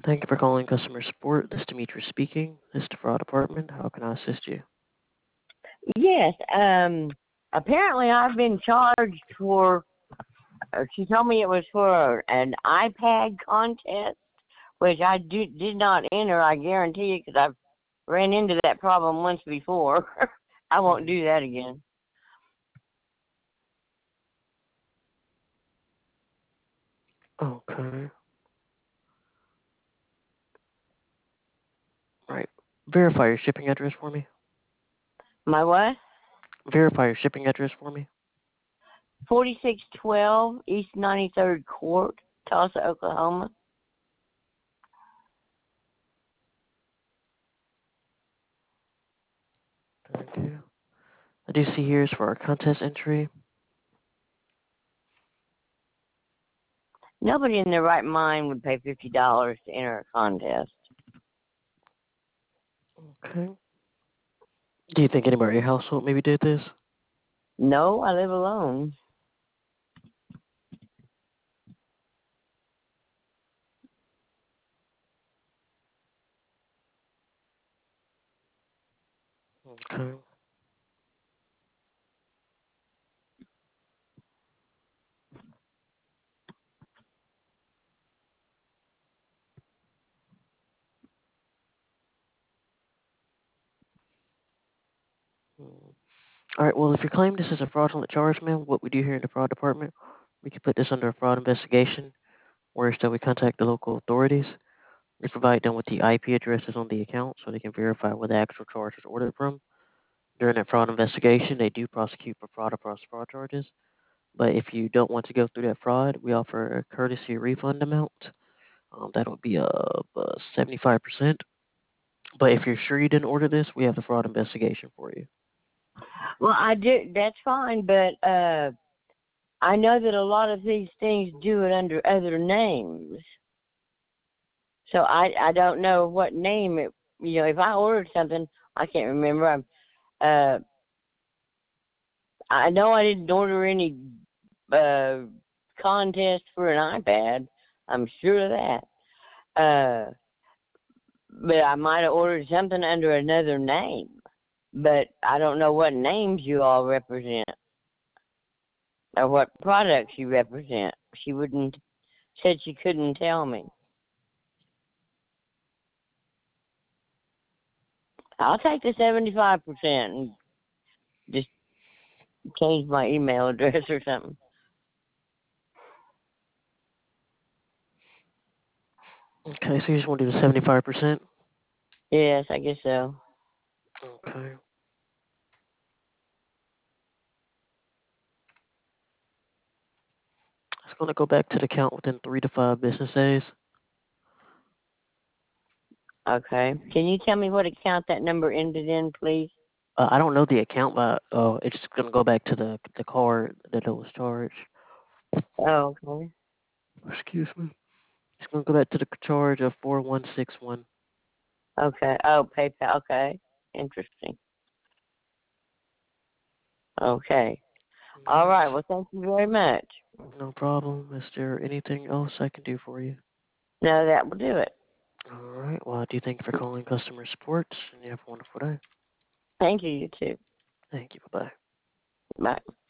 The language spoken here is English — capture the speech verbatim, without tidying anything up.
Thank you for calling customer support. This is Demetrius speaking. This is the fraud department. How can I assist you? Yes. Um. Apparently, I've been charged for. Uh, she told me it was for an iPad contest, which I do, did not enter. I guarantee you, because I've ran into that problem once before. I won't Mhm. do that again. Okay. Right. Verify your shipping address for me. My what? Verify your shipping address for me. Forty-six twelve East ninety-third Court, Tulsa, Oklahoma. Thank you. I do see here is for our contest entry. Nobody in their right mind would pay fifty dollars to enter a contest. Okay. Do you think anybody in your household maybe did this? No, I live alone. Okay. Hmm. All right. Well, if you claim this is a fraudulent charge, ma'am, what we do here in the fraud department, we can put this under a fraud investigation, where instead we contact the local authorities. We provide them with the I P addresses on the account so they can verify where the actual charge was ordered from. During that fraud investigation, they do prosecute for fraud across fraud charges. But if you don't want to go through that fraud, we offer a courtesy refund amount. Um, that'll be uh, uh, seventy-five percent. But if you're sure you didn't order this, we have the fraud investigation for you. Well, I do. That's fine, but uh, I know that a lot of these things do it under other names. So I I don't know what name it. You know, if I ordered something, I can't remember. I'm uh I know I didn't order any uh contest for an iPad. I'm sure of that. Uh, but I might have ordered something under another name. But I don't know what names you all represent or what products you represent. She wouldn't said she couldn't tell me. I'll take the seventy-five percent and just change my email address or something. Okay, so you just want to do the seventy-five percent? Yes, I guess so. Okay. It's going to go back to the account within three to five business days. Okay. Can you tell me what account that number ended in, please? Uh, I don't know the account, but uh, it's going to go back to the the card that it was charged. Oh, okay. Excuse me. It's going to go back to the charge of four one six one. Okay. Oh, PayPal. Okay. Interesting. Okay. All All right. right. Well, thank you very much. No problem. Is there anything else I can do for you? No, that will do it. All right. Well, I do thank you for calling customer support, and you have a wonderful day. Thank you, you too. Thank you. Bye bye. Bye.